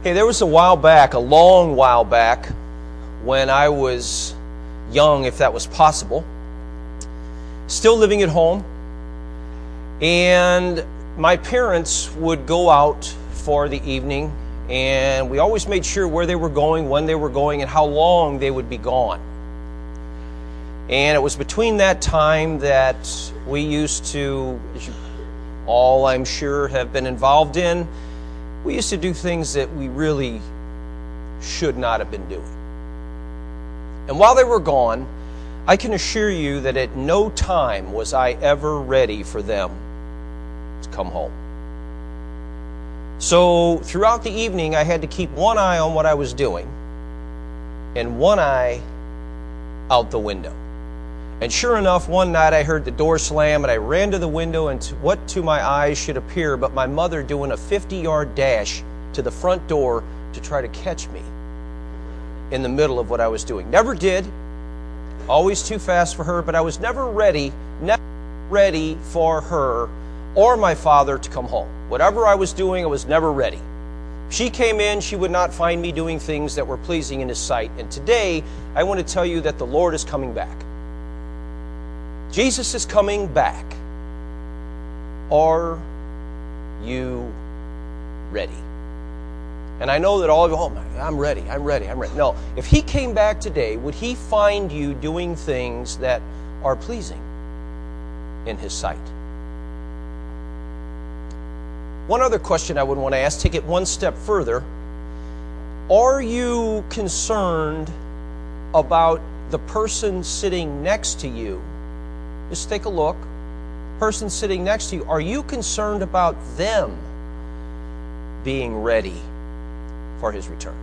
Hey, there was a while back, a long while back, when I was young, if that was possible, still living at home, and my parents would go out for the evening, and we always made sure where they were going, when they were going, and how long they would be gone. And it was between that time that we used to, as you all I'm sure have been involved in, we used to do things that we really should not have been doing. And while they were gone, I can assure you that at no time was I ever ready for them to come home. So throughout the evening, I had to keep one eye on what I was doing and one eye out the window. And sure enough, one night I heard the door slam, and I ran to the window, and what to my eyes should appear but my mother doing a 50-yard dash to the front door to try to catch me in the middle of what I was doing. Never did. Always too fast for her, but I was never ready for her or my father to come home. Whatever I was doing, I was never ready. She came in, she would not find me doing things that were pleasing in His sight. And today, I want to tell you that the Lord is coming back. Jesus is coming back. Are you ready? And I know that all of you, I'm ready. No, if He came back today, would He find you doing things that are pleasing in His sight? One other question I would want to ask, take it one step further. Are you concerned about the person sitting next to you? Just take a look. Person sitting next to you, are you concerned about them being ready for His return?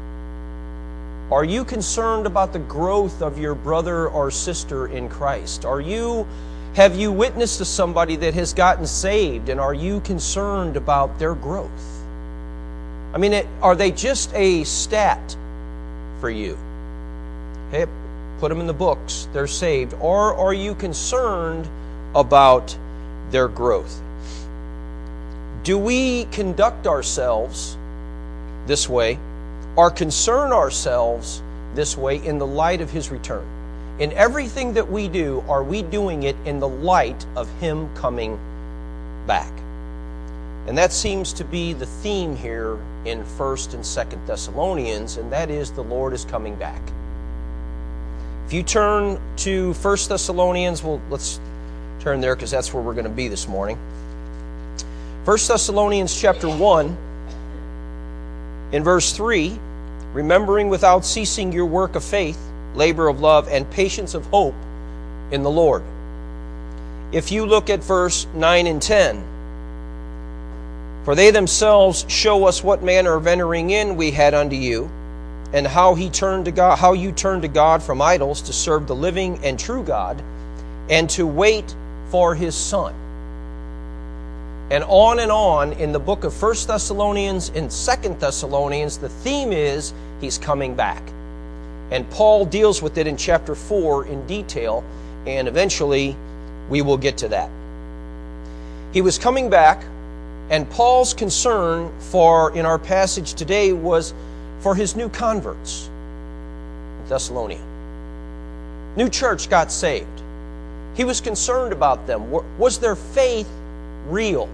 Are you concerned about the growth of your brother or sister in Christ? Have you witnessed to somebody that has gotten saved, and are you concerned about their growth? I mean, are they just a stat for you? Hey, put them in the books, they're saved. Or are you concerned about their growth? Do we conduct ourselves this way, or concern ourselves this way in the light of His return? In everything that we do, are we doing it in the light of Him coming back? And that seems to be the theme here in 1st and 2nd Thessalonians, and that is the Lord is coming back. If you turn to 1 Thessalonians, let's turn there because that's where we're going to be this morning. 1 Thessalonians chapter 1, in verse 3, remembering without ceasing your work of faith, labor of love, and patience of hope in the Lord. If you look at verse 9 and 10, for they themselves show us what manner of entering in we had unto you, and how you turned to God from idols to serve the living and true God, and to wait for His Son. And on in the book of 1 Thessalonians and 2 Thessalonians, the theme is He's coming back. And Paul deals with it in chapter 4 in detail, and eventually we will get to that. He was coming back, and Paul's concern in our passage today was for his new converts in Thessalonica. New church got saved. He was concerned about them. Was their faith real?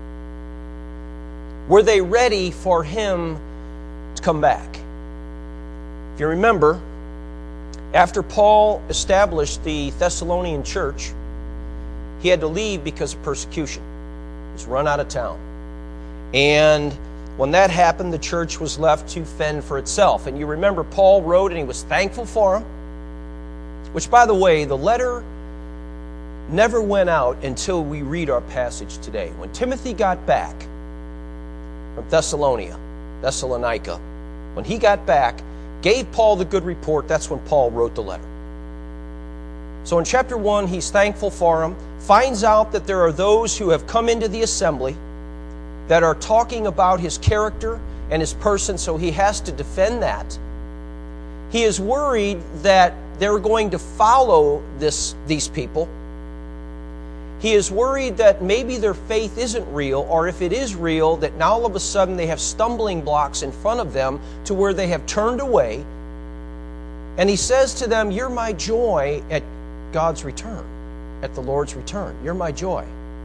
Were they ready for Him to come back? If you remember, after Paul established the Thessalonian church, he had to leave because of persecution. He was run out of town. And when that happened, the church was left to fend for itself. And you remember Paul wrote, and he was thankful for them. Which, by the way, the letter never went out until we read our passage today. When Timothy got back from Thessalonica, when he got back, gave Paul the good report, that's when Paul wrote the letter. So in chapter 1, he's thankful for them, finds out that there are those who have come into the assembly that are talking about his character and his person, so he has to defend that. He is worried that they're going to follow these people. He is worried that maybe their faith isn't real, or if it is real, that now all of a sudden they have stumbling blocks in front of them to where they have turned away. And he says to them, you're my joy at God's return, at the Lord's return. You're my joy.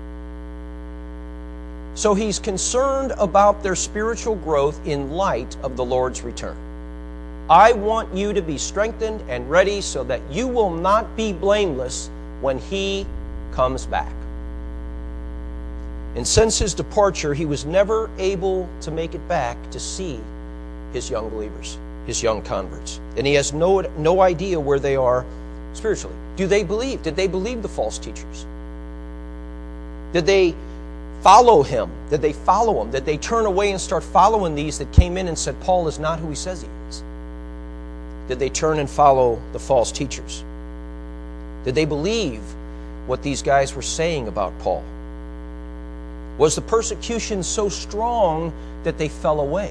So he's concerned about their spiritual growth in light of the Lord's return. I want you to be strengthened and ready so that you will not be blameless when he comes back. And since his departure, he was never able to make it back to see his young believers, his young converts. And he has no idea where they are spiritually. Do they believe? Did they believe the false teachers? Did they follow him? Did they follow him? Did they turn away and start following these that came in and said, Paul is not who he says he is? Did they turn and follow the false teachers? Did they believe what these guys were saying about Paul? Was the persecution so strong that they fell away?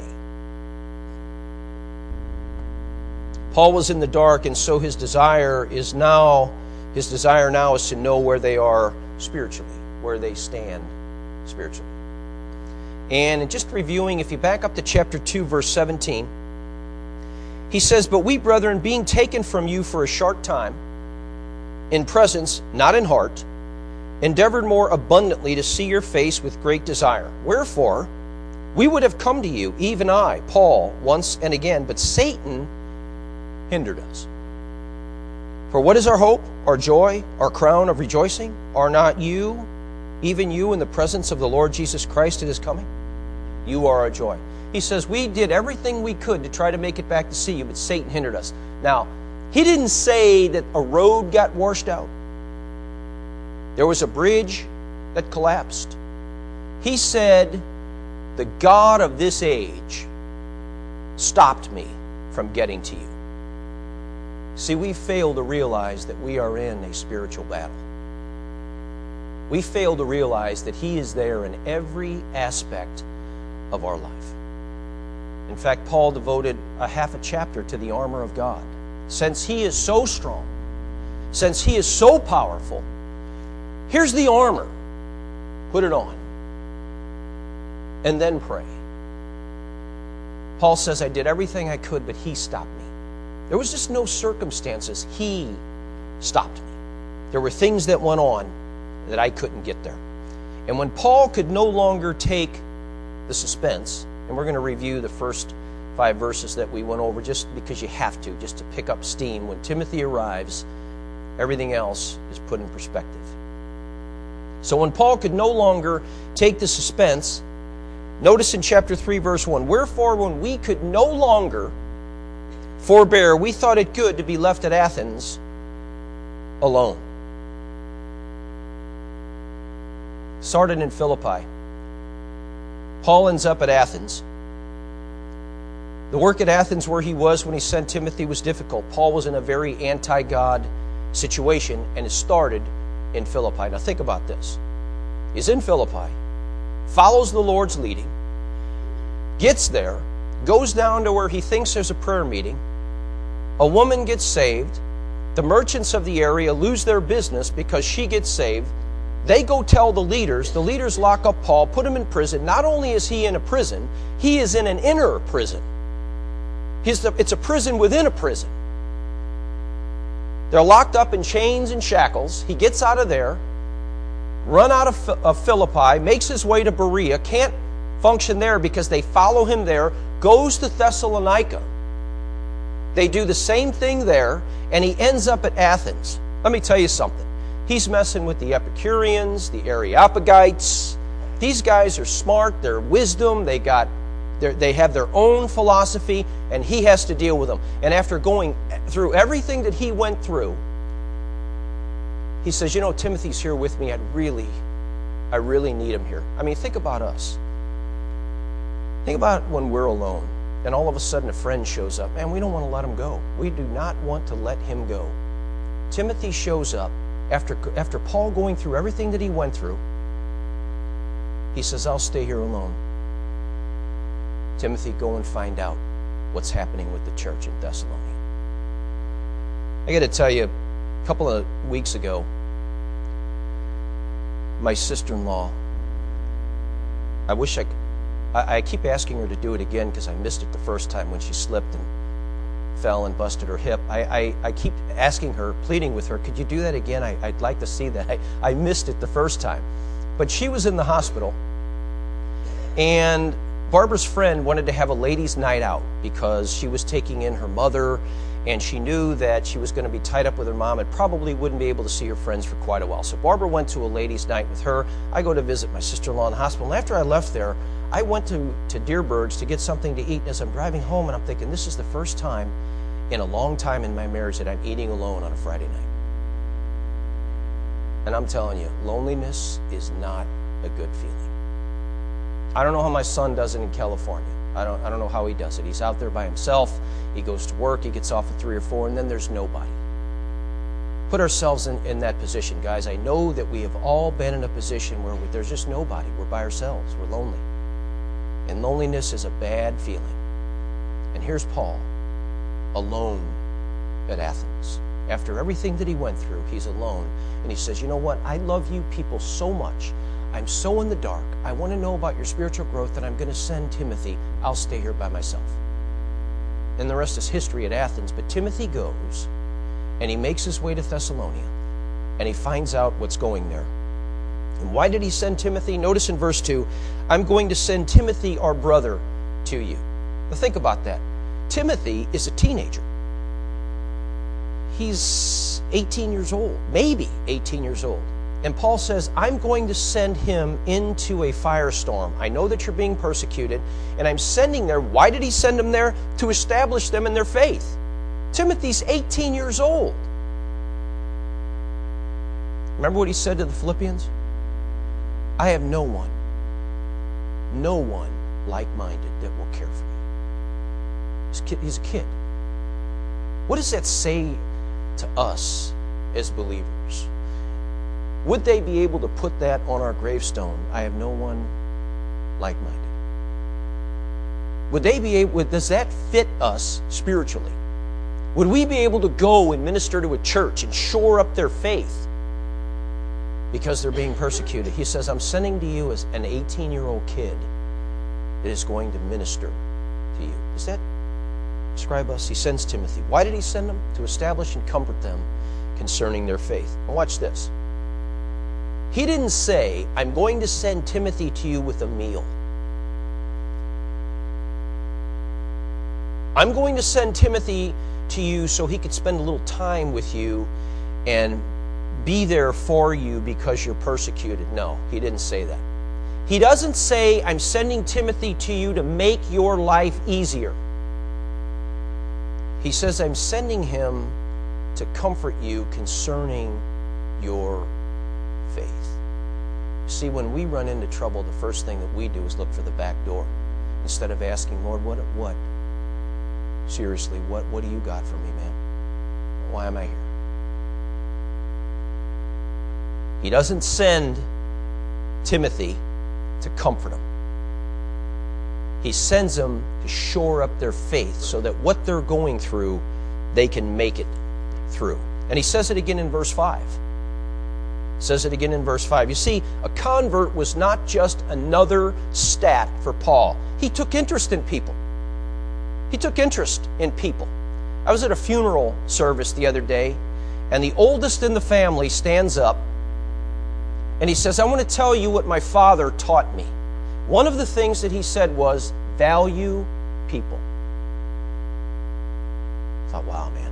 Paul was in the dark, and so his desire now is to know where they are spiritually, where they stand spiritually. And just reviewing, if you back up to chapter 2, verse 17, he says, but we, brethren, being taken from you for a short time, in presence, not in heart, endeavored more abundantly to see your face with great desire. Wherefore, we would have come to you, even I, Paul, once and again, but Satan hindered us. For what is our hope, our joy, our crown of rejoicing? Are not you, even you, in the presence of the Lord Jesus Christ at his coming? You are our joy. He says, we did everything we could to try to make it back to see you, but Satan hindered us. Now, he didn't say that a road got washed out. There was a bridge that collapsed. He said, the God of this age stopped me from getting to you. See, we fail to realize that we are in a spiritual battle. We fail to realize that he is there in every aspect of our life. In fact, Paul devoted a half a chapter to the armor of God. Since he is so strong, since he is so powerful, here's the armor. Put it on. And then pray. Paul says, I did everything I could, but he stopped me. There was just no circumstances. He stopped me. There were things that went on that I couldn't get there. And when Paul could no longer take the suspense, and we're going to review the first 5 verses that we went over just because you have to, just to pick up steam. When Timothy arrives, everything else is put in perspective. So when Paul could no longer take the suspense, notice in chapter 3, verse 1, wherefore when we could no longer forbear, we thought it good to be left at Athens alone. Started in Philippi. Paul ends up at Athens. The work at Athens where he was when he sent Timothy was difficult. Paul was in a very anti-God situation, and it started in Philippi. Now think about this. He's in Philippi, follows the Lord's leading, gets there, goes down to where he thinks there's a prayer meeting. A woman gets saved. The merchants of the area lose their business because she gets saved. They go tell the leaders lock up Paul, put him in prison. Not only is he in a prison, he is in an inner prison. It's a prison within a prison. They're locked up in chains and shackles. He gets out of there, run out of Philippi, makes his way to Berea, can't function there because they follow him there, goes to Thessalonica. They do the same thing there, and he ends up at Athens. Let me tell you something. He's messing with the Epicureans, the Areopagites. These guys are smart, they're wisdom, they have their own philosophy, and he has to deal with them. And after going through everything that he went through, he says, Timothy's here with me. I really need him here. I mean, think about us. Think about when we're alone, and all of a sudden a friend shows up. Man, we don't want to let him go. We do not want to let him go. Timothy shows up. After Paul going through everything that he went through, he says, I'll stay here alone. Timothy, go and find out what's happening with the church in Thessalonica. I got to tell you, a couple of weeks ago, my sister-in-law. I wish I keep asking her to do it again because I missed it the first time when she slipped and fell and busted her hip. I keep asking her, pleading with her, could you do that again? I'd like to see that. I missed it the first time. But she was in the hospital, and Barbara's friend wanted to have a ladies' night out because she was taking in her mother, and she knew that she was going to be tied up with her mom and probably wouldn't be able to see her friends for quite a while. So Barbara went to a ladies' night with her. I go to visit my sister-in-law in the hospital, and after I left there, I went to Deerberg's to get something to eat. And as I'm driving home, and I'm thinking, this is the first time in a long time in my marriage that I'm eating alone on a Friday night. And I'm telling you, loneliness is not a good feeling. I don't know how my son does it in California. I don't know how he does it. He's out there by himself. He goes to work. He gets off at 3 or 4, and then there's nobody. Put ourselves in that position, guys. I know that we have all been in a position where there's just nobody. We're by ourselves. We're lonely. And loneliness is a bad feeling. And here's Paul, alone at Athens. After everything that he went through, he's alone. And he says, you know what? I love you people so much. I'm so in the dark. I want to know about your spiritual growth that I'm going to send Timothy. I'll stay here by myself. And the rest is history at Athens. But Timothy goes, and he makes his way to Thessalonica, and he finds out what's going there. And why did he send Timothy? Notice in verse 2, I'm going to send Timothy, our brother, to you. Now think about that. Timothy is a teenager. He's 18 years old, maybe 18 years old. And Paul says, I'm going to send him into a firestorm. I know that you're being persecuted, and I'm sending there. Why did he send him there? To establish them in their faith. Timothy's 18 years old. Remember what he said to the Philippians? I have no one like-minded that will care for you. He's a kid. What does that say to us as believers? Would they be able to put that on our gravestone? I have no one like-minded. Would they be able? Does that fit us spiritually? Would we be able to go and minister to a church and shore up their faith because they're being persecuted? He says, I'm sending to you as an 18-year-old kid that is going to minister to you. Does that describe us? He sends Timothy. Why did he send him? To establish and comfort them concerning their faith. And watch this. He didn't say, I'm going to send Timothy to you with a meal. I'm going to send Timothy to you so he could spend a little time with you and be there for you because you're persecuted. No, he didn't say that. He doesn't say, I'm sending Timothy to you to make your life easier. He says, I'm sending him to comfort you concerning your faith. See, when we run into trouble, the first thing that we do is look for the back door. Instead of asking, Lord, what? Seriously, what do you got for me, man? Why am I here? He doesn't send Timothy to comfort them. He sends them to shore up their faith so that what they're going through, they can make it through. And he says it again in verse 5. Says it again in verse 5. You see, a convert was not just another stat for Paul. He took interest in people. He took interest in people. I was at a funeral service the other day, and the oldest in the family stands up, and he says, I want to tell you what my father taught me. One of the things that he said was, value people. I thought, wow, man.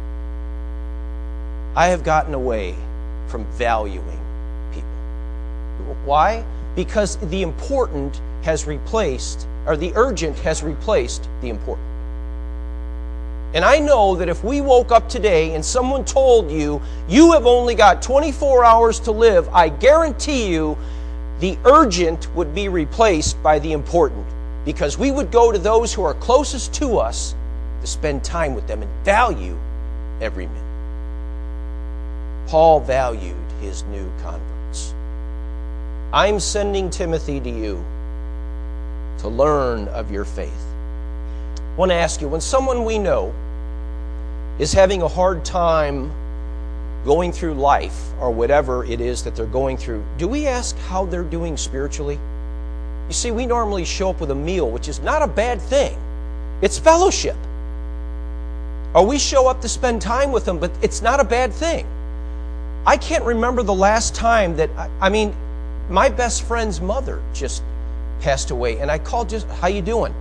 I have gotten away from valuing people. Why? Because the important has replaced, or the urgent has replaced the important. And I know that if we woke up today and someone told you, you have only got 24 hours to live, I guarantee you the urgent would be replaced by the important. Because we would go to those who are closest to us to spend time with them and value every minute. Paul valued his new converts. I'm sending Timothy to you to learn of your faith. I want to ask you, when someone we know is having a hard time going through life or whatever it is that they're going through, do we ask how they're doing spiritually? You see, we normally show up with a meal, which is not a bad thing. It's fellowship. Or we show up to spend time with them, but it's not a bad thing. I can't remember the last time that, my best friend's mother just passed away, and I called just, how you doing?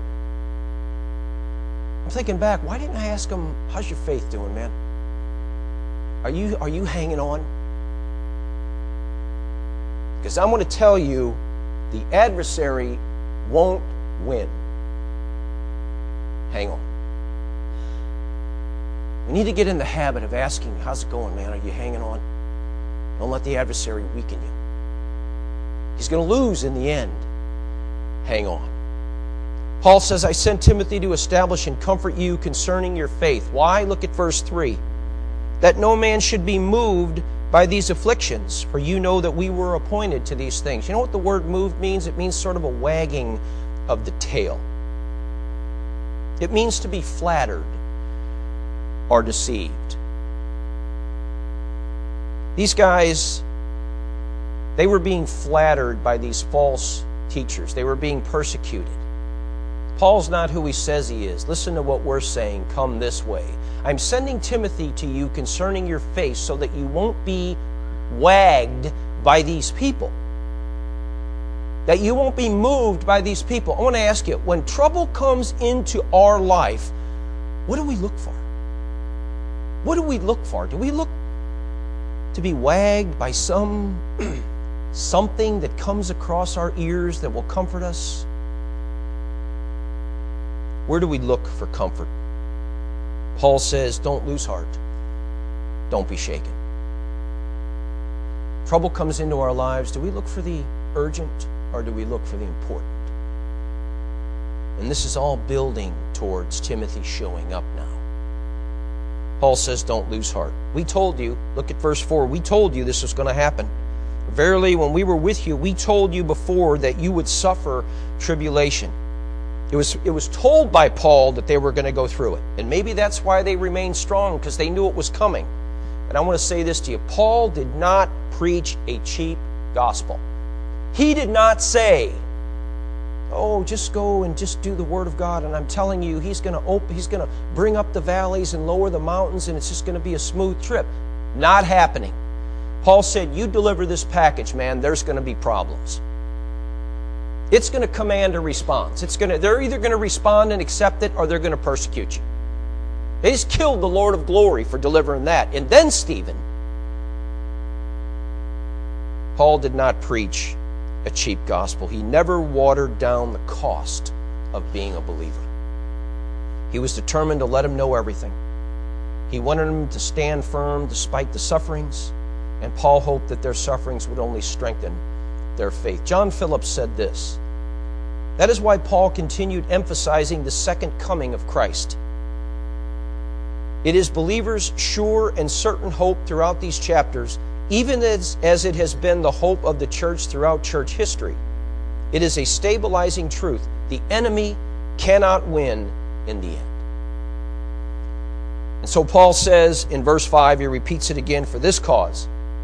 I'm thinking back, why didn't I ask him, how's your faith doing, man? Are you hanging on? Because I'm going to tell you, the adversary won't win. Hang on. We need to get in the habit of asking, how's it going, man? Are you hanging on? Don't let the adversary weaken you. He's going to lose in the end. Hang on. Paul says, I sent Timothy to establish and comfort you concerning your faith. Why? Look at verse 3. That no man should be moved by these afflictions, for you know that we were appointed to these things. You know what the word moved means? It means sort of a wagging of the tail. It means to be flattered or deceived. These guys, they were being flattered by these false teachers. They were being persecuted. Paul's not who he says he is. Listen to what we're saying. Come this way. I'm sending Timothy to you concerning your faith so that you won't be wagged by these people. That you won't be moved by these people. I want to ask you, when trouble comes into our life, what do we look for? What do we look for? Do we look to be wagged by something that comes across our ears that will comfort us? Where do we look for comfort? Paul says, don't lose heart. Don't be shaken. Trouble comes into our lives. Do we look for the urgent or do we look for the important? And this is all building towards Timothy showing up now. Paul says, don't lose heart. We told you, look at verse 4, we told you this was going to happen. Verily, when we were with you, we told you before that you would suffer tribulation. It was told by Paul that they were going to go through it. And maybe that's why they remained strong, because they knew it was coming. And I want to say this to you. Paul did not preach a cheap gospel. He did not say, oh, just go and just do the Word of God. And I'm telling you, he's going to bring up the valleys and lower the mountains, and it's just going to be a smooth trip. Not happening. Paul said, you deliver this package, man, there's going to be problems. It's going to command a response. They're either going to respond and accept it or they're going to persecute you. They just killed the Lord of glory for delivering that. And then Stephen. Paul did not preach a cheap gospel. He never watered down the cost of being a believer. He was determined to let him know everything. He wanted him to stand firm despite the sufferings. And Paul hoped that their sufferings would only strengthen their faith. John Phillips said this. That is why Paul continued emphasizing the second coming of Christ. It is believers' sure and certain hope throughout these chapters, even as it has been the hope of the church throughout church history. It is a stabilizing truth. The enemy cannot win in the end. And so Paul says in verse 5, he repeats it again, for this cause,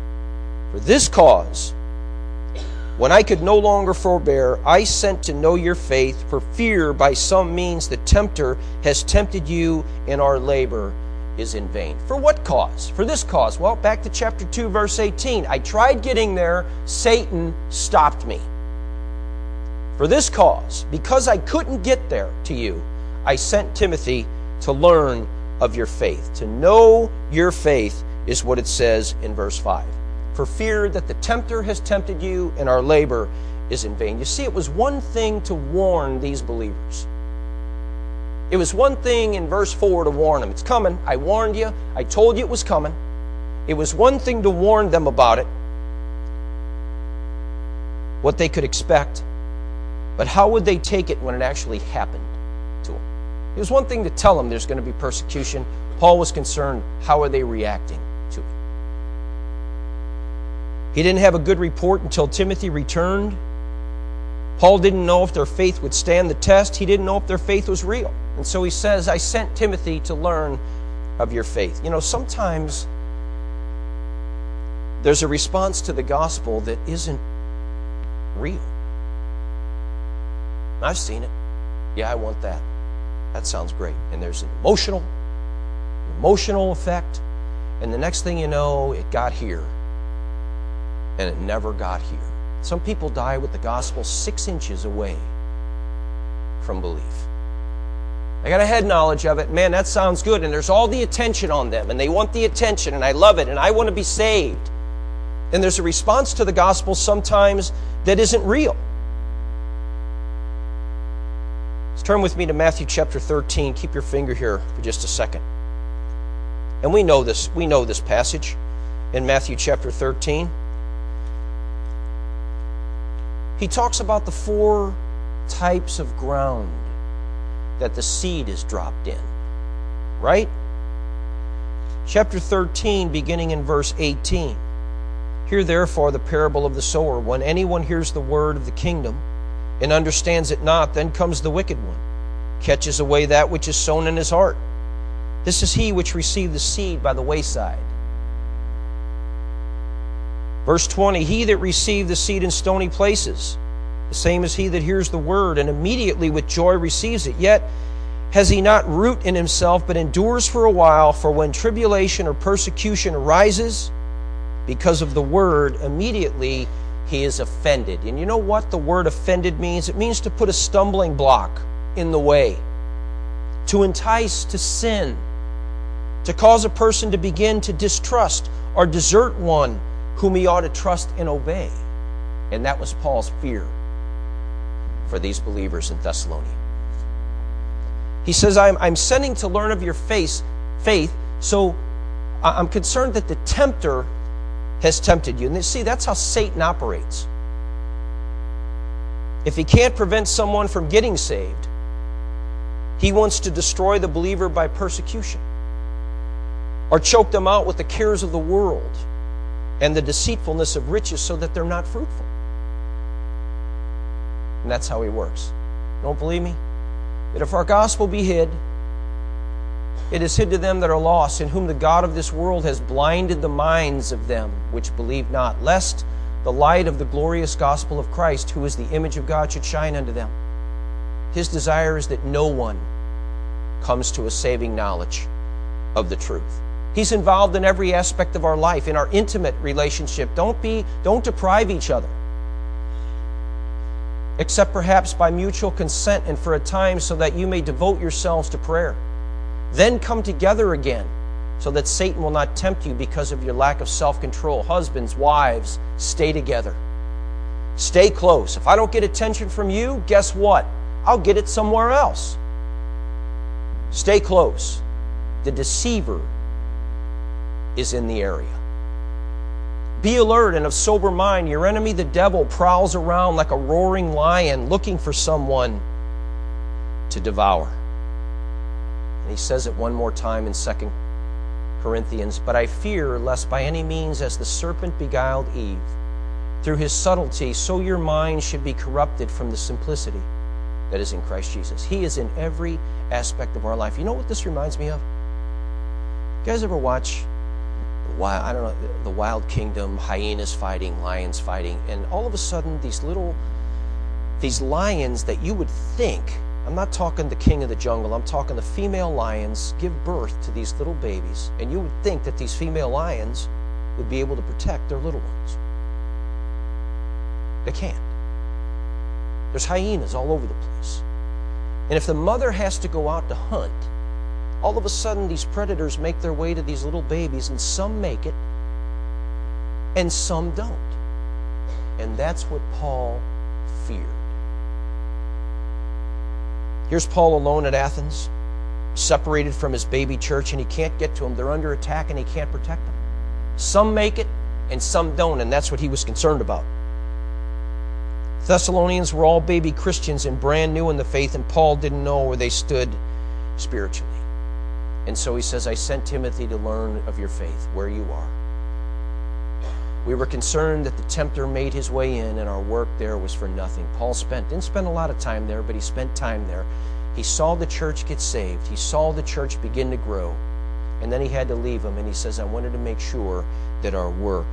when I could no longer forbear, I sent to know your faith, for fear by some means the tempter has tempted you, and our labor is in vain. For what cause? For this cause. Well, back to chapter 2, verse 18. I tried getting there. Satan stopped me. For this cause, because I couldn't get there to you, I sent Timothy to learn of your faith. To know your faith is what it says in verse 5. For fear that the tempter has tempted you, and our labor is in vain. You see, it was one thing to warn these believers. It was one thing in verse 4 to warn them. It's coming. I warned you. I told you it was coming. It was one thing to warn them about it, what they could expect. But how would they take it when it actually happened to them? It was one thing to tell them there's going to be persecution. Paul was concerned, how are they reacting to it? He didn't have a good report until Timothy returned. Paul didn't know if their faith would stand the test. He didn't know if their faith was real. And so he says, I sent Timothy to learn of your faith. You know, sometimes there's a response to the gospel that isn't real. I've seen it. Yeah, I want that. That sounds great. And there's an emotional effect. And the next thing you know, it got here. And it never got here. Some people die with the gospel 6 inches away from belief. They got a head knowledge of it. Man, that sounds good. And there's all the attention on them. And they want the attention. And I love it. And I want to be saved. And there's a response to the gospel sometimes that isn't real. Let's turn with me to Matthew chapter 13. Keep your finger here for just a second. And we know this passage in Matthew chapter 13. He talks about the 4 types of ground that the seed is dropped in. Right? Chapter 13, beginning in verse 18. Hear therefore the parable of the sower. When anyone hears the word of the kingdom and understands it not, then comes the wicked one, catches away that which is sown in his heart. This is he which received the seed by the wayside. Verse 20, he that received the seed in stony places, the same as he that hears the word, and immediately with joy receives it. Yet has he not root in himself, but endures for a while. For when tribulation or persecution arises because of the word, immediately he is offended. And you know what the word offended means? It means to put a stumbling block in the way, to entice to sin, to cause a person to begin to distrust or desert one whom he ought to trust and obey. And that was Paul's fear for these believers in Thessalonica. He says, I'm sending to learn of your faith, so I'm concerned that the tempter has tempted you. And see, that's how Satan operates. If he can't prevent someone from getting saved, he wants to destroy the believer by persecution or choke them out with the cares of the world and the deceitfulness of riches so that they're not fruitful. And that's how he works. Don't believe me? That if our gospel be hid, it is hid to them that are lost, in whom the God of this world has blinded the minds of them which believe not, lest the light of the glorious gospel of Christ, who is the image of God, should shine unto them. His desire is that no one comes to a saving knowledge of the truth. He's involved in every aspect of our life, in our intimate relationship. Don't deprive each other, except perhaps by mutual consent and for a time, so that you may devote yourselves to prayer. Then come together again, so that Satan will not tempt you because of your lack of self-control. Husbands, wives, stay together. Stay close. If I don't get attention from you, guess what? I'll get it somewhere else. Stay close. The deceiver is in the area. Be alert and of sober mind. Your enemy, the devil, prowls around like a roaring lion looking for someone to devour. And he says it one more time in 2 Corinthians, but I fear lest by any means, as the serpent beguiled Eve through his subtlety, so your mind should be corrupted from the simplicity that is in Christ Jesus. He is in every aspect of our life. You know what this reminds me of? You guys ever watch the Wild Kingdom, hyenas fighting, lions fighting, and all of a sudden these lions that you would think, I'm not talking the king of the jungle, I'm talking the female lions give birth to these little babies, and you would think that these female lions would be able to protect their little ones. They can't. There's hyenas all over the place. And if the mother has to go out to hunt, all of a sudden these predators make their way to these little babies, and some make it and some don't. And that's what Paul feared. Here's Paul alone at Athens, separated from his baby church, and he can't get to them. They're under attack and he can't protect them. Some make it and some don't, and that's what he was concerned about. Thessalonians were all baby Christians and brand new in the faith, and Paul didn't know where they stood spiritually. And so he says, I sent Timothy to learn of your faith, where you are. We were concerned that the tempter made his way in and our work there was for nothing. Paul didn't spend a lot of time there, but he spent time there. He saw the church get saved. He saw the church begin to grow. And then he had to leave them, and he says, I wanted to make sure that our work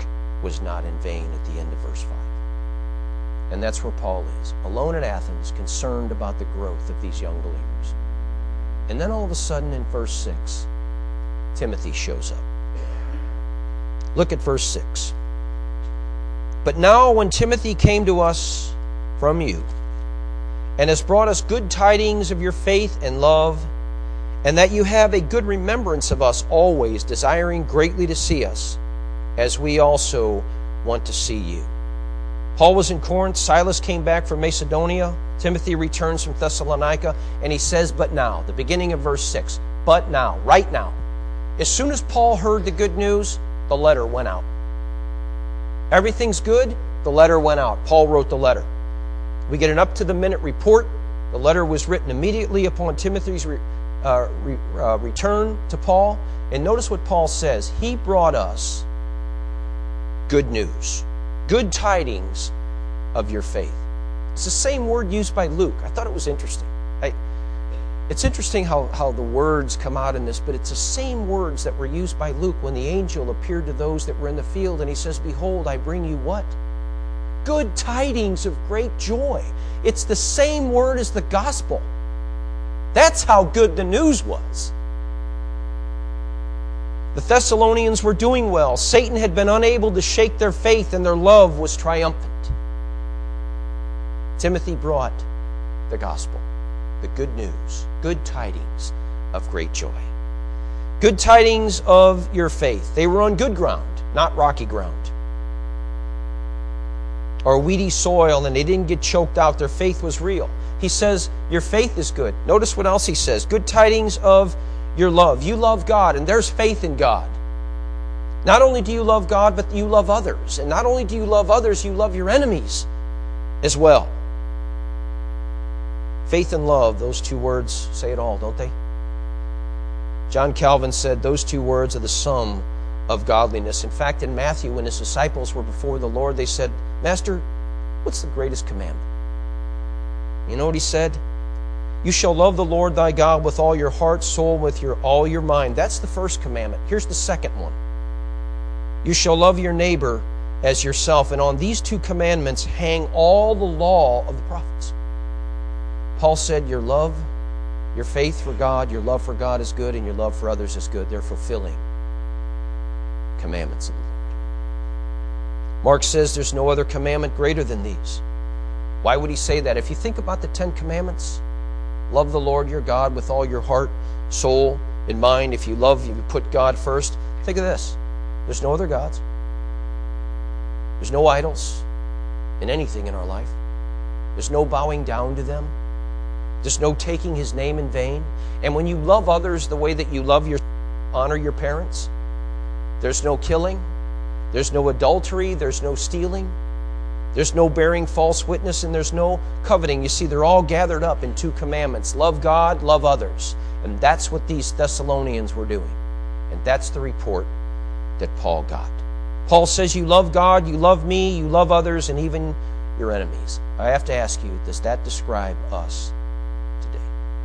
was not in vain at the end of verse 5. And that's where Paul is, alone at Athens, concerned about the growth of these young believers. And then all of a sudden in verse 6, Timothy shows up. Look at verse 6. But now when Timothy came to us from you, and has brought us good tidings of your faith and love, and that you have a good remembrance of us always, desiring greatly to see us, as we also want to see you. Paul was in Corinth, Silas came back from Macedonia, Timothy returns from Thessalonica, and he says, but now, the beginning of verse 6, but now, right now. As soon as Paul heard the good news, the letter went out. Everything's good, the letter went out. Paul wrote the letter. We get an up-to-the-minute report. The letter was written immediately upon Timothy's return to Paul. And notice what Paul says. He brought us good news, good tidings of your faith. It's the same word used by Luke. I thought it was interesting. It's interesting how the words come out in this, but it's the same words that were used by Luke when the angel appeared to those that were in the field, and he says, behold, I bring you what? Good tidings of great joy. It's the same word as the gospel. That's how good the news was. The Thessalonians were doing well. Satan had been unable to shake their faith, and their love was triumphant. Timothy brought the gospel, the good news, good tidings of great joy. Good tidings of your faith. They were on good ground, not rocky ground, or weedy soil, and they didn't get choked out. Their faith was real. He says, your faith is good. Notice what else he says. Good tidings of your love. You love God, and there's faith in God. Not only do you love God, but you love others. And not only do you love others, you love your enemies as well. Faith and love, those two words say it all, don't they? John Calvin said those two words are the sum of godliness. In fact, in Matthew, when his disciples were before the Lord, they said, Master, what's the greatest commandment? You know what he said? You shall love the Lord thy God with all your heart, soul, with all your mind. That's the first commandment. Here's the second one. You shall love your neighbor as yourself. And on these two commandments hang all the law of the prophets. Paul said your love, your faith for God, your love for God is good, and your love for others is good. They're fulfilling commandments of the Lord. Mark says there's no other commandment greater than these. Why would he say that? If you think about the 10 commandments, love the Lord your God with all your heart, soul, and mind. If you love, you put God first. Think of this. There's no other gods. There's no idols in anything in our life. There's no bowing down to them. There's no taking his name in vain. And when you love others the way that you love honor your parents, there's no killing, there's no adultery, there's no stealing, there's no bearing false witness, and there's no coveting. You see, they're all gathered up in 2 commandments. Love God, love others. And that's what these Thessalonians were doing. And that's the report that Paul got. Paul says you love God, you love me, you love others, and even your enemies. I have to ask you, does that describe us today?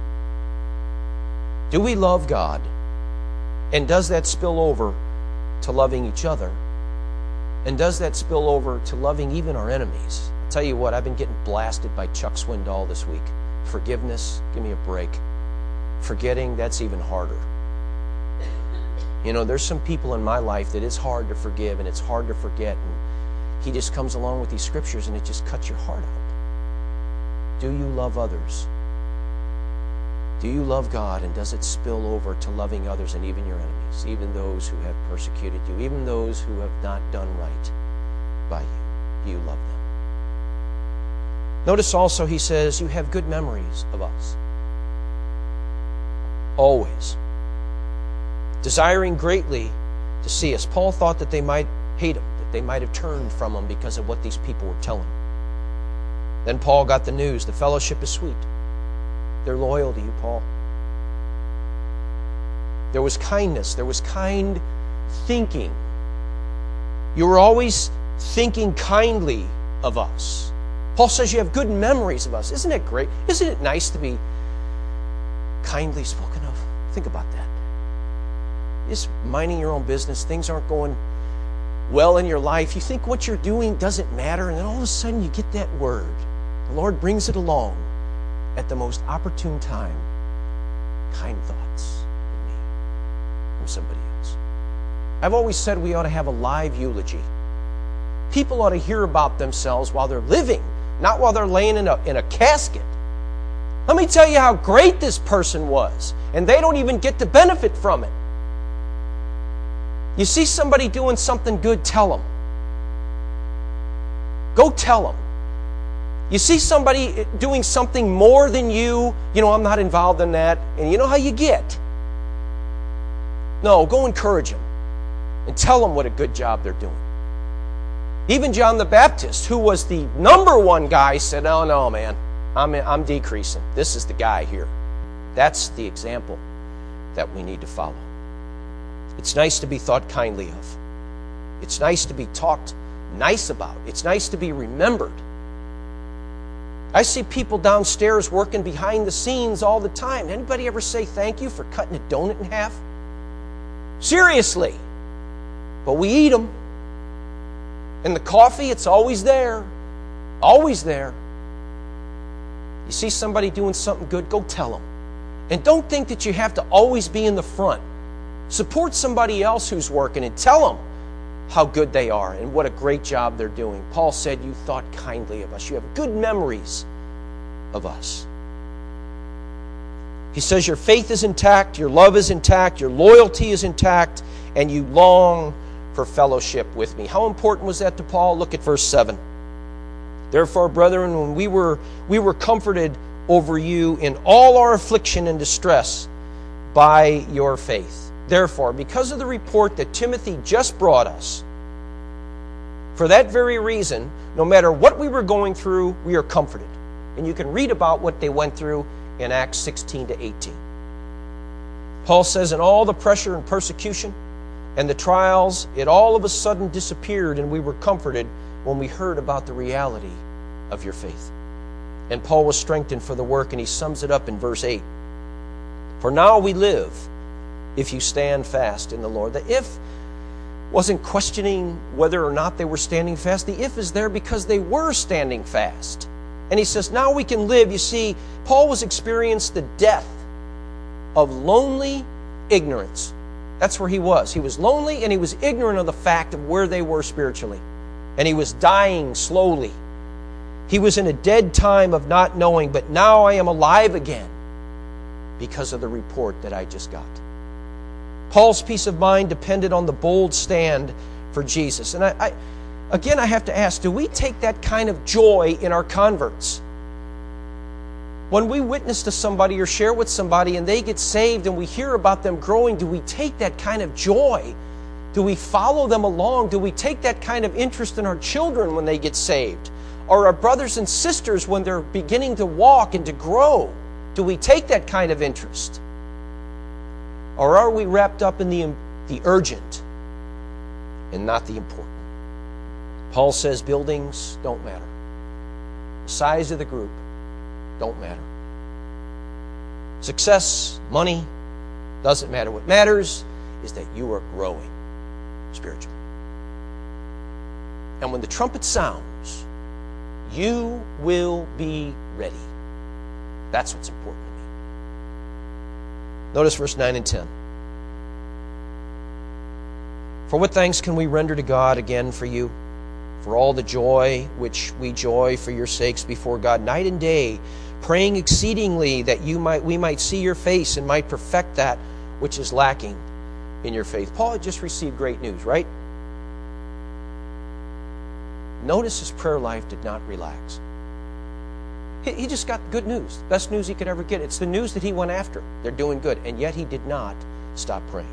Do we love God? And does that spill over to loving each other? And does that spill over to loving even our enemies? I'll tell you what, I've been getting blasted by Chuck Swindoll this week. Forgiveness, give me a break. Forgetting, that's even harder. You know, there's some people in my life that it's hard to forgive and it's hard to forget. And he just comes along with these scriptures and it just cuts your heart out. Do you love others? Do you love God, and does it spill over to loving others and even your enemies, even those who have persecuted you, even those who have not done right by you? Do you love them? Notice also he says, you have good memories of us. Always. Desiring greatly to see us. Paul thought that they might hate him, that they might have turned from him because of what these people were telling him. Then Paul got the news. The fellowship is sweet. They're loyal to you, Paul. There was kindness. There was kind thinking. You were always thinking kindly of us. Paul says you have good memories of us. Isn't it great? Isn't it nice to be kindly spoken of? Think about that. Just minding your own business. Things aren't going well in your life, you think what you're doing doesn't matter, and then all of a sudden you get that word. The Lord brings it along at the most opportune time. Kind thoughts of me from somebody else. I've always said we ought to have a live eulogy. People ought to hear about themselves while they're living, not while they're laying in a casket. Let me tell you how great this person was, and they don't even get to benefit from it. You see somebody doing something good, tell them. Go tell them. You see somebody doing something more than you, I'm not involved in that, and you know how you get. No, go encourage them and tell them what a good job they're doing. Even John the Baptist, who was the number one guy, said, "Oh no, man, I'm decreasing. This is the guy here." That's the example that we need to follow. It's nice to be thought kindly of. It's nice to be talked nice about. It's nice to be remembered. I see people downstairs working behind the scenes all the time. Anybody ever say thank you for cutting a donut in half? Seriously. But we eat them. And the coffee, it's always there. Always there. You see somebody doing something good, go tell them. And don't think that you have to always be in the front. Support somebody else who's working and tell them how good they are and what a great job they're doing. Paul said, you thought kindly of us. You have good memories of us. He says your faith is intact, your love is intact, your loyalty is intact, and you long for fellowship with me. How important was that to Paul? Look at verse 7. Therefore, brethren, when we were comforted over you in all our affliction and distress by your faith. Therefore, because of the report that Timothy just brought us, for that very reason, no matter what we were going through, we are comforted. And you can read about what they went through in Acts 16 to 18. Paul says, in all the pressure and persecution and the trials, it all of a sudden disappeared, and we were comforted when we heard about the reality of your faith. And Paul was strengthened for the work, and he sums it up in verse 8. For now we live if you stand fast in the Lord. The if wasn't questioning whether or not they were standing fast. The if is there because they were standing fast. And he says, now we can live. You see, Paul was experiencing the death of lonely ignorance. That's where he was. He was lonely and he was ignorant of the fact of where they were spiritually. And he was dying slowly. He was in a dead time of not knowing, but now I am alive again because of the report that I just got. Paul's peace of mind depended on the bold stand for Jesus. And I have to ask, do we take that kind of joy in our converts? When we witness to somebody or share with somebody and they get saved and we hear about them growing, do we take that kind of joy? Do we follow them along? Do we take that kind of interest in our children when they get saved? Or our brothers and sisters when they're beginning to walk and to grow? Do we take that kind of interest? Or are we wrapped up in the urgent and not the important? Paul says buildings don't matter. The size of the group don't matter. Success, money, doesn't matter. What matters is that you are growing spiritually. And when the trumpet sounds, you will be ready. That's what's important to me. Notice verse 9 and 10. For what thanks can we render to God again for you? For all the joy which we joy for your sakes before God night and day, praying exceedingly that we might see your face and might perfect that which is lacking in your faith. Paul had just received great news, right? Notice his prayer life did not relax. He just got good news, the best news he could ever get. It's the news that he went after. They're doing good, and yet he did not stop praying.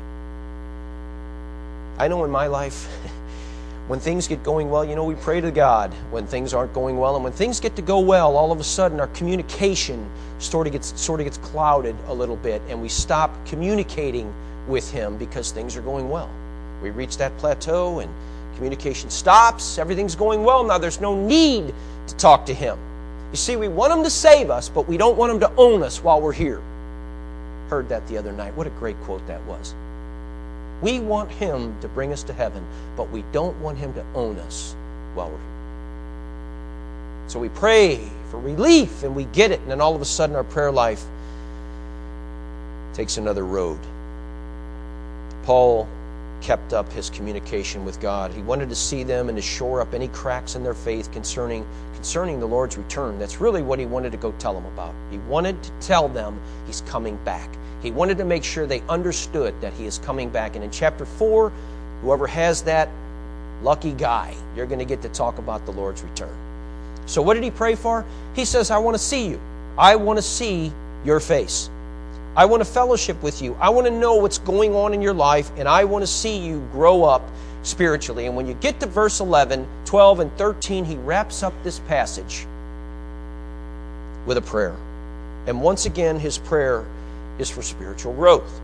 I know in my life, when things get going well, we pray to God when things aren't going well. And when things get to go well, all of a sudden our communication sort of gets clouded a little bit, and we stop communicating with Him because things are going well. We reach that plateau and communication stops. Everything's going well. Now there's no need to talk to Him. You see, we want Him to save us, but we don't want Him to own us while we're here. Heard that the other night. What a great quote that was. We want Him to bring us to heaven, but we don't want Him to own us while we're here. So we pray for relief, and we get it, and then all of a sudden our prayer life takes another road. Paul kept up his communication with God. He wanted to see them and to shore up any cracks in their faith concerning the Lord's return. That's really what he wanted to go tell them about. He wanted to tell them He's coming back. He wanted to make sure they understood that He is coming back. And in chapter 4, whoever has that, lucky guy, you're going to get to talk about the Lord's return. So what did he pray for? He says, I want to see you. I want to see your face. I want to fellowship with you. I want to know what's going on in your life, and I want to see you grow up spiritually. And when you get to verse 11, 12, and 13, he wraps up this passage with a prayer. And once again, his prayer is for spiritual growth.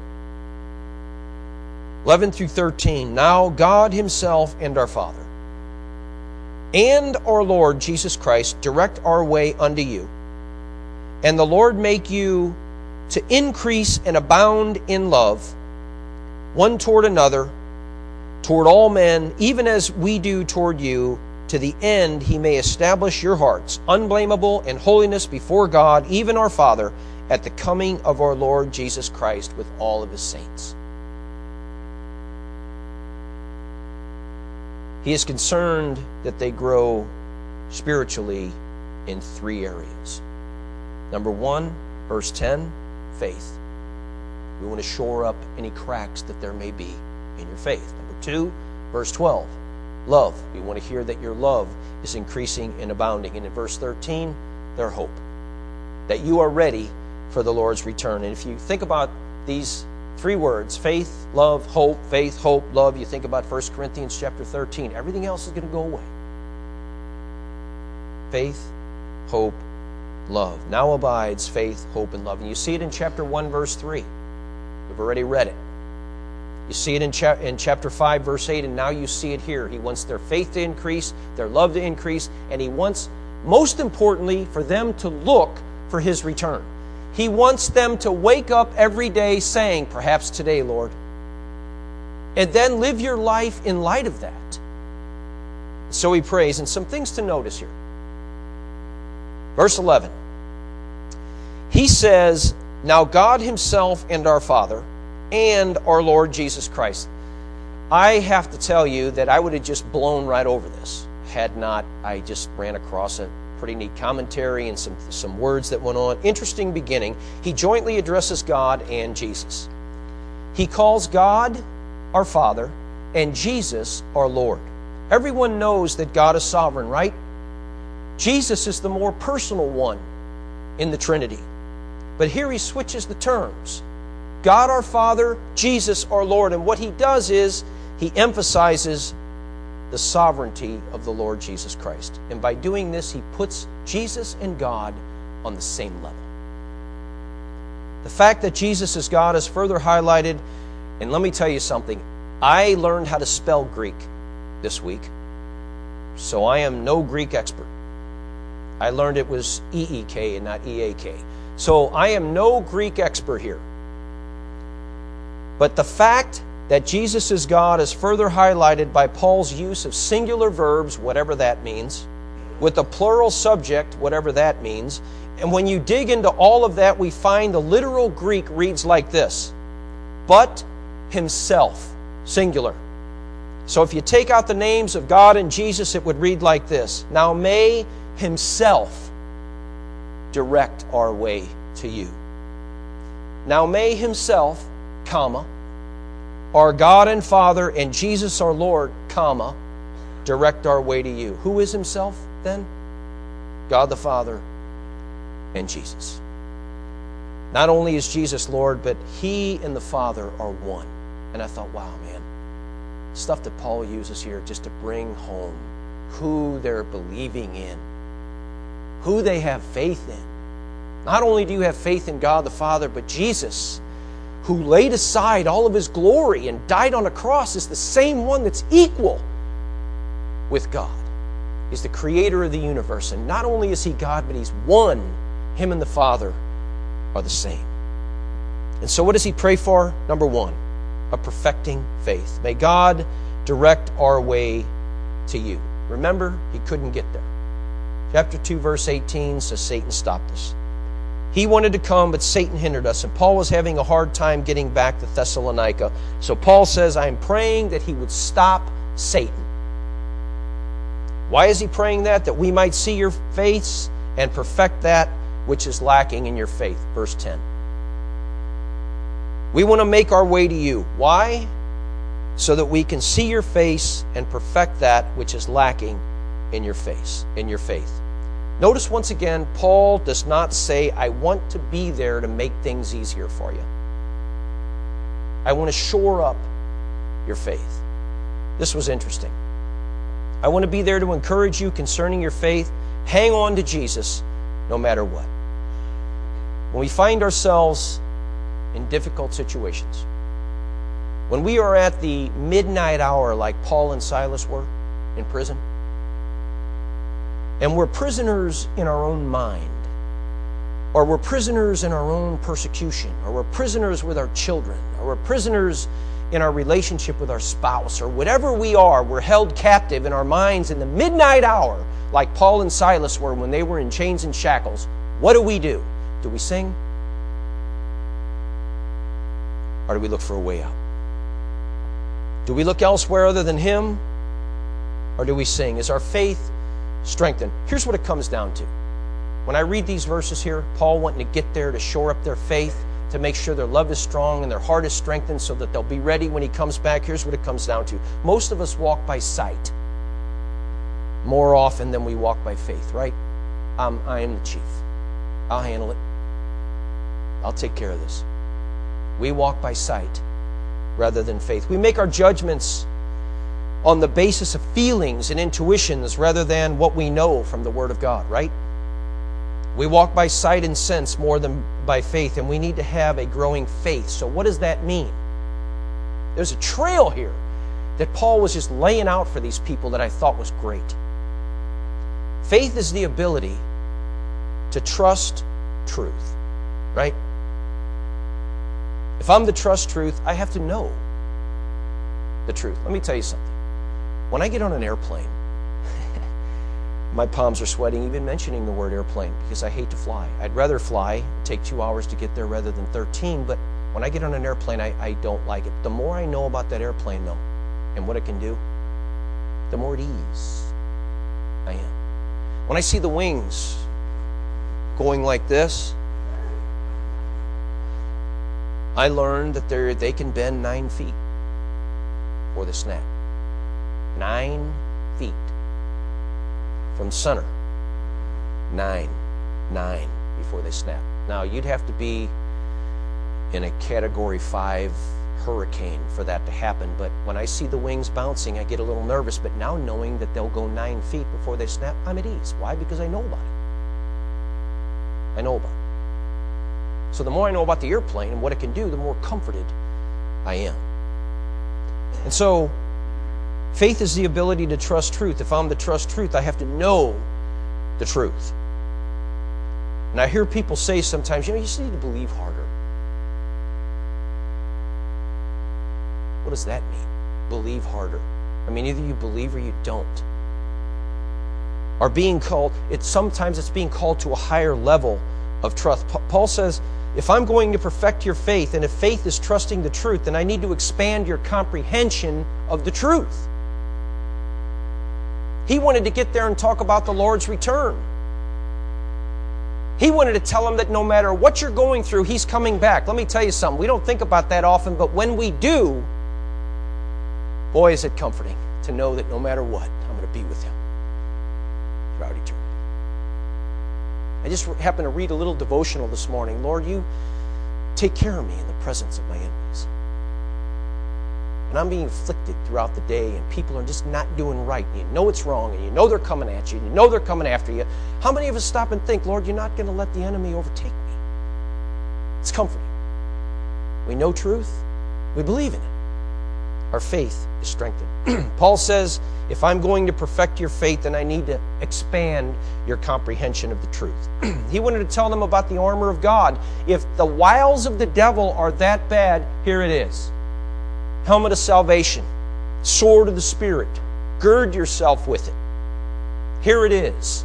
11 through 13, now God Himself and our Father, and our Lord Jesus Christ direct our way unto you, and the Lord make you to increase and abound in love, one toward another, toward all men, even as we do toward you, to the end He may establish your hearts, unblameable in holiness before God, even our Father, at the coming of our Lord Jesus Christ with all of His saints. He is concerned that they grow spiritually in 3 areas. Number 1, verse 10, faith. We want to shore up any cracks that there may be in your faith. Number 2, verse 12, love. We want to hear that your love is increasing and abounding. And in verse 13, their hope, that you are ready for the Lord's return. And if you think about these 3 words, faith, love, hope, faith, hope, love, you think about 1 Corinthians chapter 13, everything else is going to go away. Faith, hope, love. Now abides faith, hope, and love. And you see it in chapter 1, verse 3. We've already read it. You see it in chapter 5, verse 8, and now you see it here. He wants their faith to increase, their love to increase, and He wants, most importantly, for them to look for His return. He wants them to wake up every day saying, perhaps today, Lord, and then live your life in light of that. So he prays, and some things to notice here. Verse 11. He says, now God Himself and our Father and our Lord Jesus Christ. I have to tell you that I would have just blown right over this had not I just ran across a pretty neat commentary and some words that went on. Interesting beginning. He jointly addresses God and Jesus. He calls God our Father and Jesus our Lord. Everyone knows that God is sovereign, right? Jesus is the more personal one in the Trinity. But here he switches the terms. God our Father, Jesus our Lord. And what he does is he emphasizes the sovereignty of the Lord Jesus Christ. And by doing this, he puts Jesus and God on the same level. The fact that Jesus is God is further highlighted. And let me tell you something. I learned how to spell Greek this week. So I am no Greek expert. I learned it was E-E-K and not E-A-K. So I am no Greek expert here. But the fact that Jesus is God is further highlighted by Paul's use of singular verbs, whatever that means, with a plural subject, whatever that means. And when you dig into all of that, we find the literal Greek reads like this: but himself, singular. So if you take out the names of God and Jesus, it would read like this: now may himself direct our way to you. Now may himself, comma, our God and Father and Jesus our Lord, comma, direct our way to you. Who is himself then? God the Father and Jesus. Not only is Jesus Lord, but he and the Father are one. And I thought, wow, man, stuff that Paul uses here just to bring home who they're believing in, who they have faith in. Not only do you have faith in God the Father, but Jesus, who laid aside all of his glory and died on a cross, is the same one that's equal with God. He's the creator of the universe. And not only is he God, but he's one. Him and the Father are the same. And so what does he pray for? Number one, of perfecting faith. May God direct our way to you. Remember, he couldn't get there. Chapter 2, verse 18 says Satan stopped us. He wanted to come, but Satan hindered us. And Paul was having a hard time getting back to Thessalonica. So Paul says, I'm praying that he would stop Satan. Why is he praying that? That we might see your face and perfect that which is lacking in your faith. Verse 10. We want to make our way to you. Why? So that we can see your face and perfect that which is lacking in your face, in your faith. Notice once again, Paul does not say, I want to be there to make things easier for you. I want to shore up your faith. This was interesting. I want to be there to encourage you concerning your faith. Hang on to Jesus no matter what. When we find ourselves in difficult situations, when we are at the midnight hour like Paul and Silas were in prison, and we're prisoners in our own mind, or we're prisoners in our own persecution, or we're prisoners with our children, or we're prisoners in our relationship with our spouse, or whatever we are, we're held captive in our minds in the midnight hour, like Paul and Silas were when they were in chains and shackles. What do? Do we sing? Or do we look for a way out? Do we look elsewhere other than him? Or do we sing? Is our faith strengthened? Here's what it comes down to. When I read these verses here, Paul wanting to get there to shore up their faith, to make sure their love is strong and their heart is strengthened so that they'll be ready when he comes back. Here's what it comes down to. Most of us walk by sight more often than we walk by faith, right? I am the chief. I'll handle it. I'll take care of this. We walk by sight rather than faith. We make our judgments on the basis of feelings and intuitions rather than what we know from the Word of God, right? We walk by sight and sense more than by faith, and we need to have a growing faith. So what does that mean? There's a trail here that Paul was just laying out for these people that I thought was great. Faith is the ability to trust truth, right? If I'm to trust truth, I have to know the truth. Let me tell you something. When I get on an airplane, my palms are sweating even mentioning the word airplane because I hate to fly. I'd rather fly, take 2 hours to get there rather than 13, but when I get on an airplane, I don't like it. The more I know about that airplane, though, and what it can do, the more at ease I am. When I see the wings going like this, I learned that they can bend 9 feet before they snap. 9 feet from center. 9 before they snap. Now, you'd have to be in a Category 5 hurricane for that to happen, but when I see the wings bouncing, I get a little nervous, but now knowing that they'll go 9 feet before they snap, I'm at ease. Why? Because I know about it. I know about it. So the more I know about the airplane and what it can do, the more comforted I am. And so, faith is the ability to trust truth. If I'm to trust truth, I have to know the truth. And I hear people say sometimes, you just need to believe harder. What does that mean? Believe harder. I mean, either you believe or you don't. Or being called, sometimes it's being called to a higher level of trust. Paul says, if I'm going to perfect your faith, and if faith is trusting the truth, then I need to expand your comprehension of the truth. He wanted to get there and talk about the Lord's return. He wanted to tell them that no matter what you're going through, He's coming back. Let me tell you something. We don't think about that often, but when we do, boy, is it comforting to know that no matter what, I'm going to be with Him throughout eternity. I just happened to read a little devotional this morning. Lord, you take care of me in the presence of my enemies. And I'm being afflicted throughout the day, and people are just not doing right. And you know it's wrong, and you know they're coming at you, and you know they're coming after you. How many of us stop and think, Lord, you're not going to let the enemy overtake me? It's comforting. We know truth. We believe in it. Our faith is strengthened. Paul says, if I'm going to perfect your faith, then I need to expand your comprehension of the truth. He wanted to tell them about the armor of God. If the wiles of the devil are that bad, here it is. helmet of salvation, sword of the Spirit. Gird yourself with it. Here it is.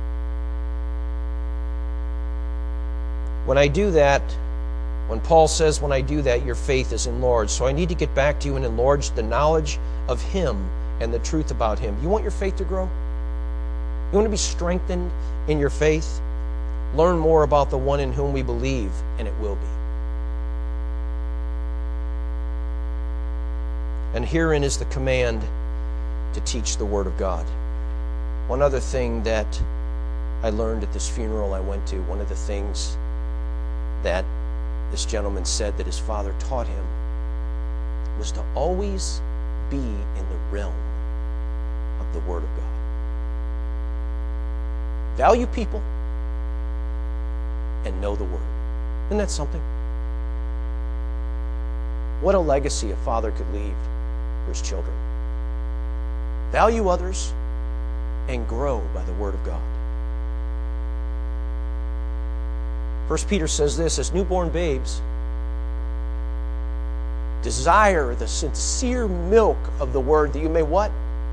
When I do that, when Paul says, when I do that, your faith is enlarged. So I need to get back to you and enlarge the knowledge of Him and the truth about Him. You want your faith to grow? You want to be strengthened in your faith? Learn more about the one in whom we believe, and it will be. And herein is the command to teach the Word of God. One other thing that I learned at this funeral I went to, one of the things that this gentleman said that his father taught him was to always be in the realm of the Word of God. Value people and know the Word. Isn't that something? What a legacy a father could leave for his children. Value others and grow by the Word of God. 1 Peter says this, as newborn babes, desire the sincere milk of the Word that you may what?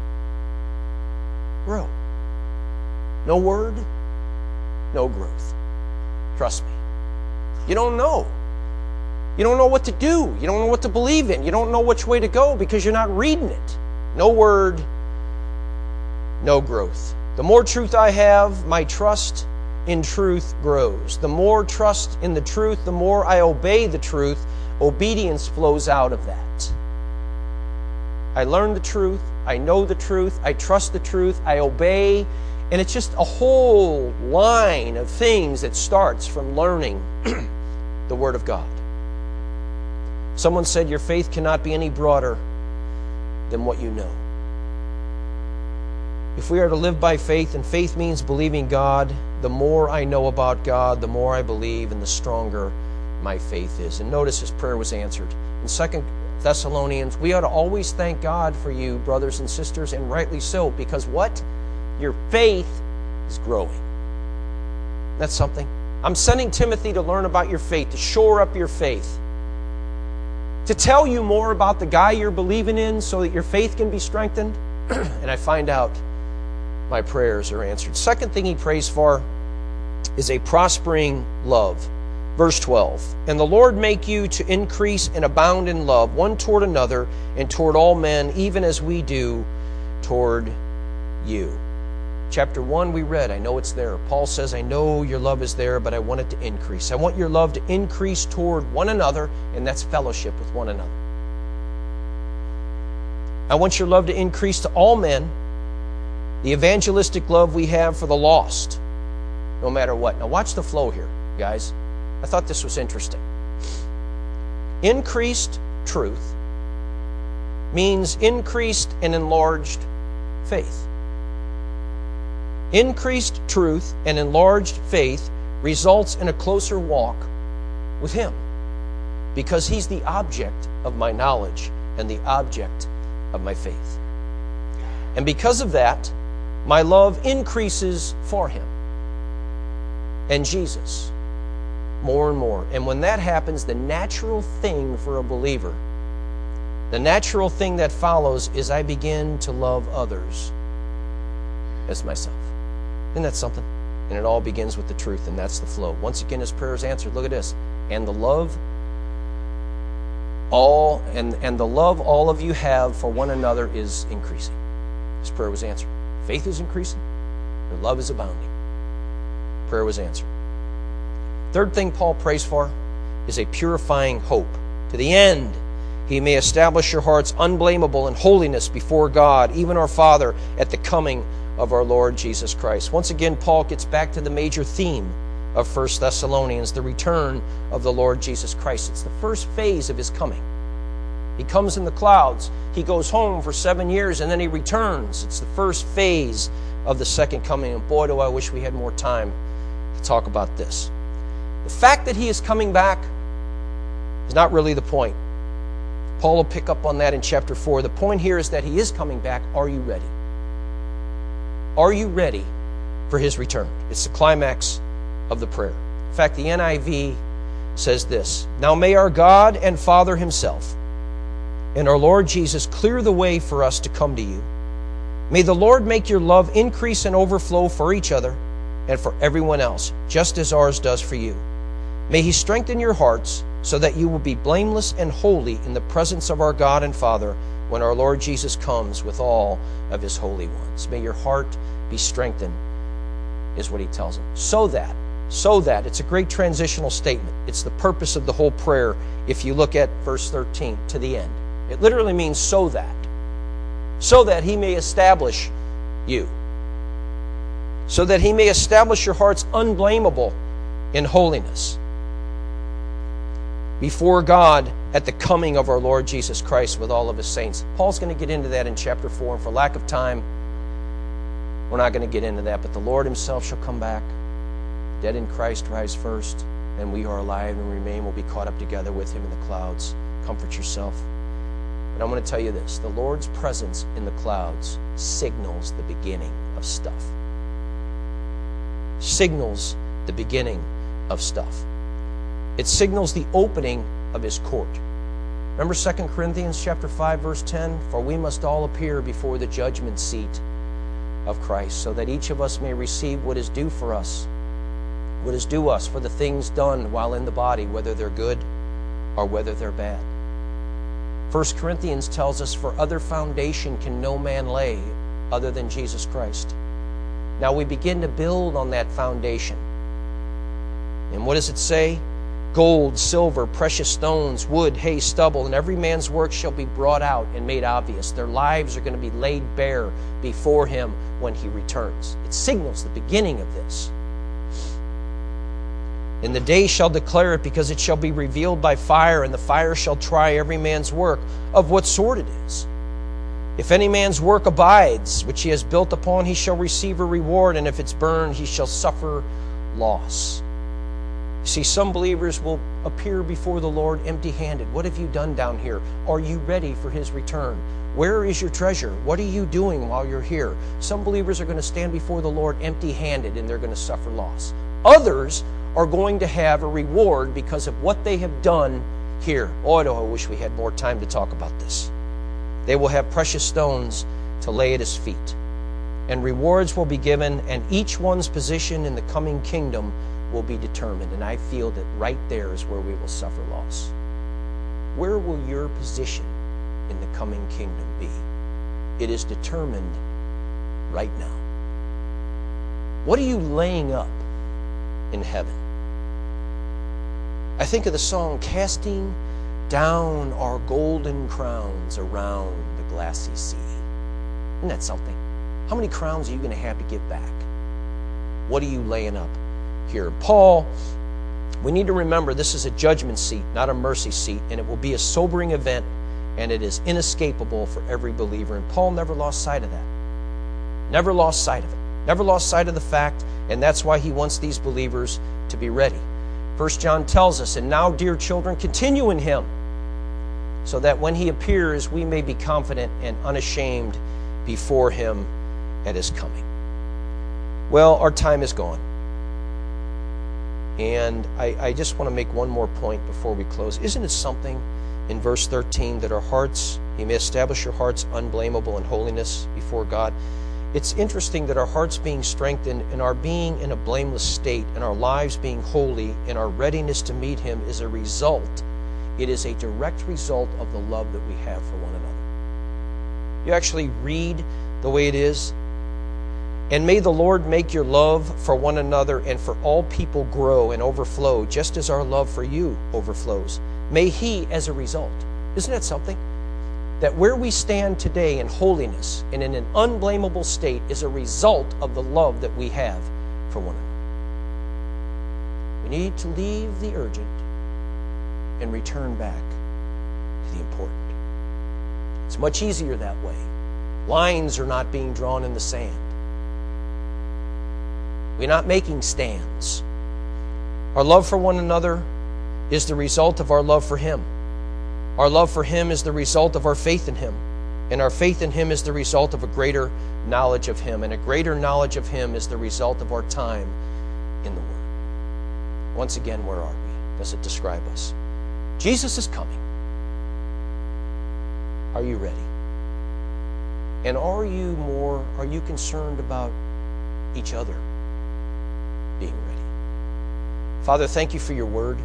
Grow. No Word, no growth. Trust me. You don't know. You don't know what to do. You don't know what to believe in. You don't know which way to go because you're not reading it. No Word, no growth. The more truth I have, my trust in truth grows. The more trust in the truth, the more I obey the truth. Obedience flows out of that. I learn the truth. I know the truth. I trust the truth. I obey. And it's just a whole line of things that starts from learning the Word of God. Someone said your faith cannot be any broader than what you know. If we are to live by faith, and faith means believing God, the more I know about God, the more I believe, and the stronger my faith is. And notice his prayer was answered. In 2 Thessalonians, we ought to always thank God for you, brothers and sisters, and rightly so, because what? Your faith is growing. That's something. I'm sending Timothy to learn about your faith, to shore up your faith, to tell you more about the guy you're believing in so that your faith can be strengthened. And I find out my prayers are answered. Second thing he prays for is a prospering love. Verse 12, and the Lord make you to increase and abound in love, one toward another and toward all men, even as we do toward you. Chapter 1 we read, I know it's there. Paul says, I know your love is there, but I want it to increase. I want your love to increase toward one another, and that's fellowship with one another. I want your love to increase to all men, the evangelistic love we have for the lost, no matter what. Now watch the flow here, guys. I thought this was interesting. Increased truth means increased and enlarged faith. Increased truth and enlarged faith results in a closer walk with Him, because He's the object of my knowledge and the object of my faith. And because of that, my love increases for Him and Jesus more and more. And when that happens, the natural thing for a believer, the natural thing that follows is I begin to love others as myself. Isn't that something? And it all begins with the truth, and that's the flow. Once again, his prayer is answered. Look at this. And the love all of you have for one another is increasing. His prayer was answered. Faith is increasing. Your love is abounding. Prayer was answered. Third thing Paul prays for is a purifying hope. To the end, He may establish your hearts unblameable in holiness before God, even our Father, at the coming of our Lord Jesus Christ. Once again, Paul gets back to the major theme of 1 Thessalonians, the return of the Lord Jesus Christ. It's the first phase of His coming. He comes in the clouds. He goes home for 7 years, and then He returns. It's the first phase of the second coming. And boy, do I wish we had more time to talk about this. The fact that He is coming back is not really the point. Paul will pick up on that in chapter 4. The point here is that He is coming back. Are you ready? Are you ready for His return? It's the climax of the prayer. In fact, the NIV says this, now may our God and Father Himself and our Lord Jesus clear the way for us to come to you. May the Lord make your love increase and overflow for each other and for everyone else, just as ours does for you. May He strengthen your hearts so that you will be blameless and holy in the presence of our God and Father when our Lord Jesus comes with all of His holy ones. May your heart be strengthened, is what He tells them. So that, it's a great transitional statement. It's the purpose of the whole prayer if you look at verse 13 to the end. It literally means so that He may establish you, so that He may establish your hearts unblameable in holiness before God at the coming of our Lord Jesus Christ with all of His saints. Paul's going to get into that in chapter 4, and for lack of time, we're not going to get into that, but the Lord Himself shall come back. Dead in Christ rise first, and we who are alive and remain will be caught up together with Him in the clouds. Comfort yourself. But I'm going to tell you this. The Lord's presence in the clouds signals the beginning of stuff. Signals the beginning of stuff. It signals the opening of His court. Remember 2 Corinthians chapter 5, verse 10? For we must all appear before the judgment seat of Christ, so that each of us may receive what is due for us, what is due us for the things done while in the body, whether they're good or whether they're bad. 1 Corinthians tells us, for other foundation can no man lay other than Jesus Christ. Now we begin to build on that foundation. And what does it say? Gold, silver, precious stones, wood, hay, stubble, and every man's work shall be brought out and made obvious. Their lives are going to be laid bare before Him when He returns. It signals the beginning of this. And the day shall declare it, because it shall be revealed by fire, and the fire shall try every man's work of what sort it is. If any man's work abides, which he has built upon, he shall receive a reward, and if it's burned, he shall suffer loss. You see, some believers will appear before the Lord empty-handed. What have you done down here? Are you ready for His return? Where is your treasure? What are you doing while you're here? Some believers are going to stand before the Lord empty-handed, and they're going to suffer loss. Others are going to have a reward because of what they have done here. Oh, I wish we had more time to talk about this. They will have precious stones to lay at His feet, and rewards will be given, and each one's position in the coming kingdom will be determined. And I feel that right there is where we will suffer loss. Where will your position in the coming kingdom be? It is determined right now. What are you laying up in heaven? I think of the song, casting down our golden crowns around the glassy sea. Isn't that something? How many crowns are you going to have to give back? What are you laying up here? Paul, we need to remember this is a judgment seat, not a mercy seat, and it will be a sobering event, and it is inescapable for every believer. And Paul never lost sight of that. Never lost sight of it. Never lost sight of the fact, and that's why he wants these believers to be ready. 1 John tells us, and now, dear children, continue in Him, so that when He appears, we may be confident and unashamed before Him at His coming. Well, our time is gone. And I just want to make one more point before we close. Isn't it something in verse 13 that our hearts, He may establish your hearts unblameable in holiness before God? It's interesting that our hearts being strengthened and our being in a blameless state and our lives being holy and our readiness to meet Him is a result. It is a direct result of the love that we have for one another. You actually read the way it is. And may the Lord make your love for one another and for all people grow and overflow, just as our love for you overflows. May He, as a result, isn't that something? That where we stand today in holiness and in an unblameable state is a result of the love that we have for one another. We need to leave the urgent and return back to the important. It's much easier that way. Lines are not being drawn in the sand. We're not making stands. Our love for one another is the result of our love for Him. Our love for Him is the result of our faith in Him. And our faith in Him is the result of a greater knowledge of Him. And a greater knowledge of Him is the result of our time in the Word. Once again, where are we? Does it describe us? Jesus is coming. Are you ready? And are you concerned about each other being ready? Father, thank you for your word.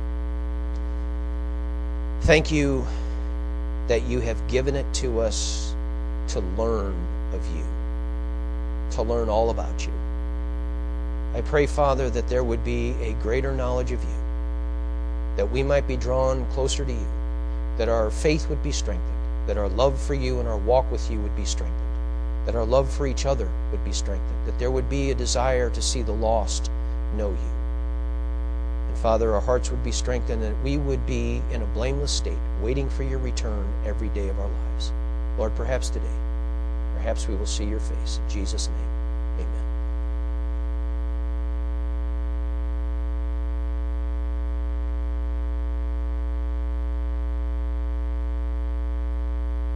Thank you that you have given it to us to learn of you, to learn all about you. I pray, Father, that there would be a greater knowledge of you, that we might be drawn closer to you, that our faith would be strengthened, that our love for you and our walk with you would be strengthened, that our love for each other would be strengthened, that there would be a desire to see the lost know you. And Father, our hearts would be strengthened, and that we would be in a blameless state, waiting for your return every day of our lives. Lord, perhaps today, perhaps we will see your face. In Jesus' name.